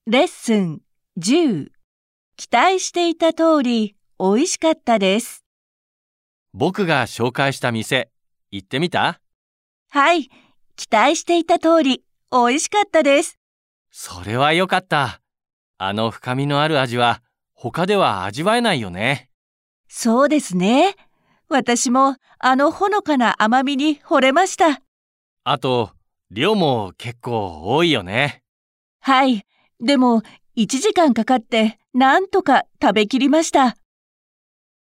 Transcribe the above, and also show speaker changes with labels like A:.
A: レッスン10。期待していた通り、美味しかったです。
B: 僕が紹介した店、行ってみた？
A: はい、期待していた通り、美味しかったです。
B: それはよかった。あの深みのある味は、他では味わえないよね。
A: そうですね。私もあのほのかな甘みに惚れました。
B: あと、量も結構多いよね。
A: はい、でも1時間かかってなんとか食べきりました。